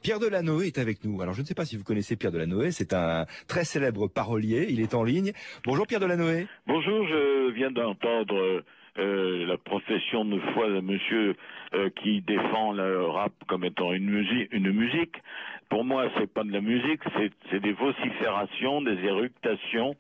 Pierre Delanoë est avec nous. Alors je ne sais pas si vous connaissez Pierre Delanoë, c'est un très célèbre parolier, il est en ligne. Bonjour Pierre Delanoë. Bonjour, je viens d'entendre la profession de foi de monsieur qui défend le rap comme étant une musique. Pour moi, c'est pas de la musique, c'est des vociférations, des éructations,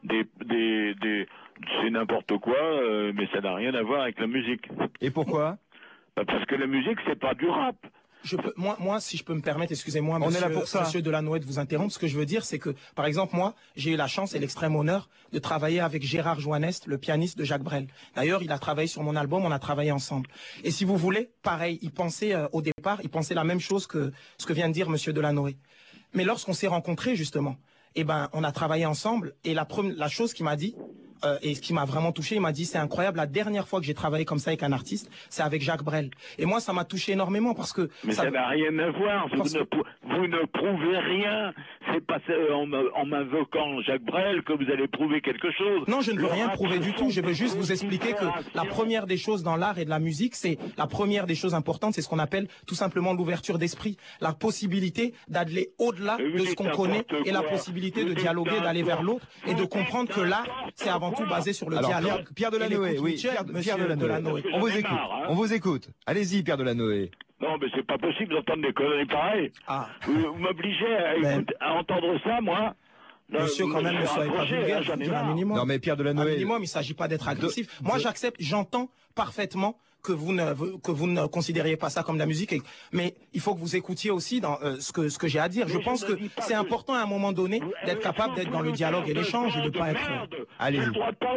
c'est n'importe quoi, mais ça n'a rien à voir avec la musique. Et pourquoi? Parce que la musique, c'est pas du rap. Moi, si je peux me permettre, excusez-moi, on est là pour ça. Monsieur Delanoë, de vous interrompre. Ce que je veux dire, c'est que, par exemple, moi, j'ai eu la chance et l'extrême honneur de travailler avec Gérard Joannest, le pianiste de Jacques Brel. D'ailleurs, il a travaillé sur mon album, on a travaillé ensemble. Et si vous voulez, pareil, il pensait au départ, il pensait la même chose que ce que vient de dire Monsieur Delanoë. Mais lorsqu'on s'est rencontrés, justement, on a travaillé ensemble. Et la chose qu'il m'a dit, et ce qui m'a vraiment touché, il m'a dit, c'est incroyable, la dernière fois que j'ai travaillé comme ça avec un artiste, c'est avec Jacques Brel. Et moi, ça m'a touché énormément parce que... Mais ça n'a rien à voir, vous ne prouvez rien. C'est pas en m'invoquant Jacques Brel que vous allez prouver quelque chose. Non, je ne veux rien prouver du tout, je veux juste vous expliquer que la première des choses dans l'art et de la musique, c'est la première des choses importantes, c'est ce qu'on appelle tout simplement l'ouverture d'esprit. La possibilité d'aller au-delà de ce qu'on connaît et la possibilité de dialoguer, d'aller vers l'autre et de comprendre que l'art, c'est avant tout basé sur le dialogue. Pierre Delanoë, oui, Pierre Delanoë. On vous écoute. Allez-y, Pierre Delanoë. Non, mais c'est pas possible d'entendre des conneries pareilles. Ah. Vous m'obligez à entendre ça, moi. Monsieur, quand même, ne soyez pas vulgaire, je veux dire un minimum. Non, mais Pierre Delanoë. Un minimum, il ne s'agit pas d'être agressif. Moi, j'accepte, j'entends parfaitement que vous ne considériez pas ça comme de la musique, mais il faut que vous écoutiez aussi dans ce que j'ai à dire. Je pense que c'est important à un moment donné d'être capable d'être dans le dialogue et l'échange et de pas être... Allez-y.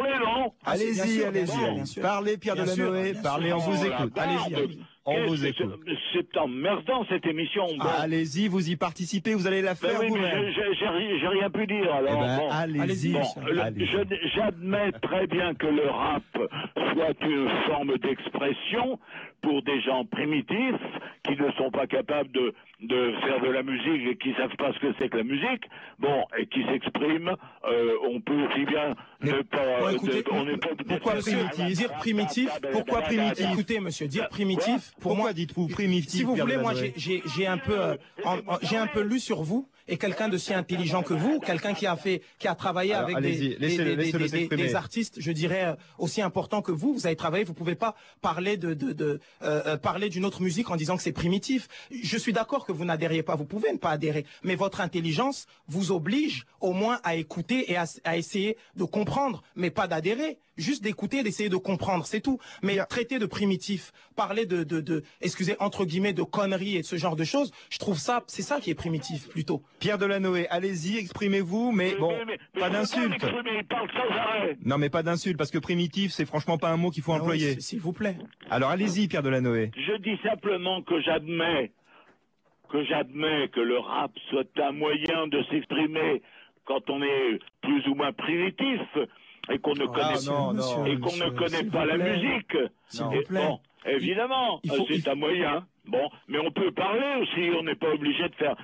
Allez-y. Parlez, Pierre Delanoë, parlez, on vous écoute. Allez-y. On vous écoute. C'est emmerdant cette émission. Allez-y, vous y participez, vous allez la faire vous-même. J'ai rien pu dire. Alors, allez-y. J'admets très bien que le rap soit une forme d'expression pour des gens primitifs qui ne sont pas capables de faire de la musique et qui savent pas ce que c'est que la musique. Bon, et qui s'expriment. On peut aussi bien ne pas. Pourquoi primitif? Dire primitif? Pourquoi primitif? Écoutez, monsieur, dire primitif. Pour moi, dites-vous primitif? Si vous voulez, moi, j'ai un peu lu sur vous, et quelqu'un de si intelligent que vous, quelqu'un qui a travaillé avec des artistes, je dirais, aussi importants que vous avez travaillé, vous pouvez pas parler parler d'une autre musique en disant que c'est primitif. Je suis d'accord que vous n'adhériez pas, vous pouvez ne pas adhérer, mais votre intelligence vous oblige au moins à écouter et à essayer de comprendre, mais pas d'adhérer, juste d'écouter, d'essayer de comprendre, c'est tout. Mais traiter de primitif, parler excusez, entre guillemets, de conneries et de ce genre de choses, je trouve ça, c'est ça qui est primitif, plutôt. Pierre Delanoë, allez-y, exprimez-vous, mais bon, pas d'insulte. Non, mais pas d'insulte, parce que primitif, c'est franchement pas un mot qu'il faut employer. Oui, s'il vous plaît. Alors allez-y, Pierre Delanoë. Je dis simplement que j'admets que le rap soit un moyen de s'exprimer quand on est plus ou moins primitif et qu'on ne connaît pas la musique. S'il vous plaît. Bon, évidemment, c'est un moyen. Bon, mais on peut parler aussi, on n'est pas obligé de faire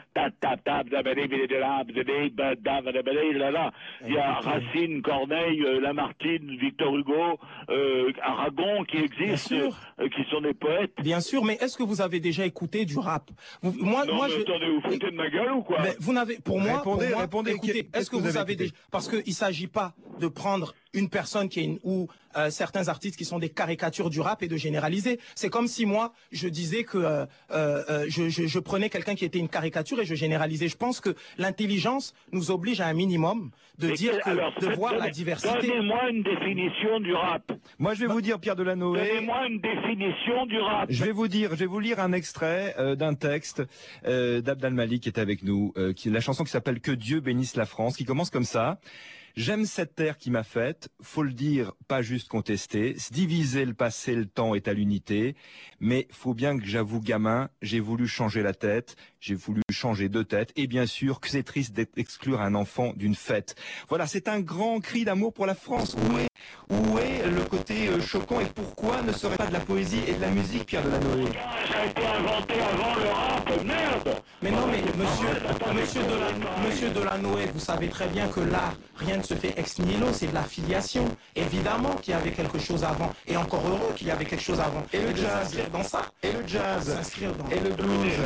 il y a Racine, Corneille, Lamartine, Victor Hugo, Aragon qui existent, qui sont des poètes. Bien sûr, mais est-ce que vous avez déjà écouté du rap? Attendez, vous foutez de ma gueule ou quoi? Mais vous n'avez, répondez. Écoutez, est-ce que vous avez déjà, parce que il s'agit pas de prendre une personne qui est ou certains artistes qui sont des caricatures du rap et de généraliser. C'est comme si moi je disais que je prenais quelqu'un qui était une caricature et je généralisais. Je pense que l'intelligence nous oblige à un minimum de voir la diversité. Donnez-moi une définition du rap. Moi je vais vous dire, Pierre Delanoë. Donnez-moi une définition du rap. Je vais vous lire un extrait d'un texte d'Abd al-Malik qui est avec nous, la chanson qui s'appelle Que Dieu bénisse la France, qui commence comme ça. J'aime cette terre qui m'a faite, faut le dire, pas juste contester, se diviser le passé, le temps est à l'unité, mais faut bien que j'avoue gamin, j'ai voulu changer la tête, j'ai voulu changer de tête, et bien sûr que c'est triste d'exclure un enfant d'une fête. Voilà, c'est un grand cri d'amour pour la France. Où est le côté choquant et pourquoi ne serait pas de la poésie et de la musique, Pierre Delanoë? Ça a été inventé avant le rap, merde! Mais non, mais monsieur Delanoë, vous savez très bien que l'art, rien ne se fait ex nihilo, c'est de la filiation. Évidemment qu'il y avait quelque chose avant, et encore heureux qu'il y avait quelque chose avant. Et le jazz, dans ça. et le jazz, s'inscrire dans et le blues.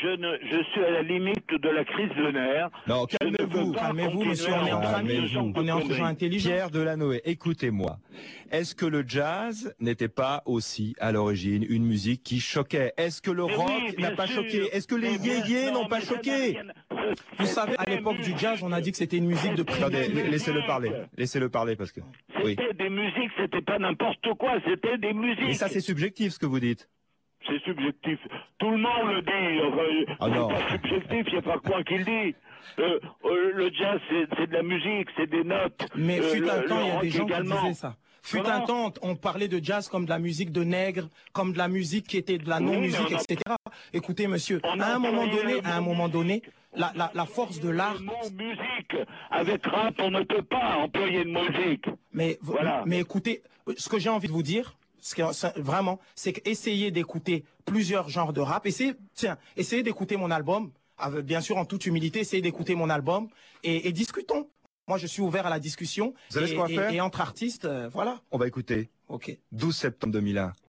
je suis à la limite de la crise de nerfs. Non, calmez-vous, monsieur, on est entre amis, on est entre gens intelligents. Pierre Delanoë, écoutez-moi. Est-ce que le jazz n'était pas aussi, à l'origine, une musique qui choquait? Est-ce que le rock n'a pas choqué? Est-ce que les yéyés n'ont pas choqué? Vous savez, à l'époque du jazz, on a dit que c'était une musique de primitif. Attendez, laissez-le parler parce que... C'était des musiques, c'était pas n'importe quoi, c'était des musiques. Et ça, c'est subjectif, ce que vous dites. C'est subjectif. Tout le monde le dit. Enfin, c'est pas subjectif, il n'y a pas quoi qu'il dit. Le jazz, c'est de la musique, c'est des notes. Mais fut un temps, il y a des gens qui disaient ça. Fut un temps, on parlait de jazz comme de la musique de nègre, comme de la musique qui était de la non-musique, etc. Écoutez, monsieur, à un moment donné, la force de l'art... Le mot musique, avec rap, on ne peut pas employer de musique. Mais écoutez, ce que j'ai envie de vous dire, vraiment, c'est qu'essayez d'écouter plusieurs genres de rap. Essayez d'écouter mon album, bien sûr en toute humilité, essayez d'écouter mon album et discutons. Moi, je suis ouvert à la discussion. Vous savez ce qu'on va faire ? Et entre artistes, voilà. On va écouter. Ok. 12 septembre 2001.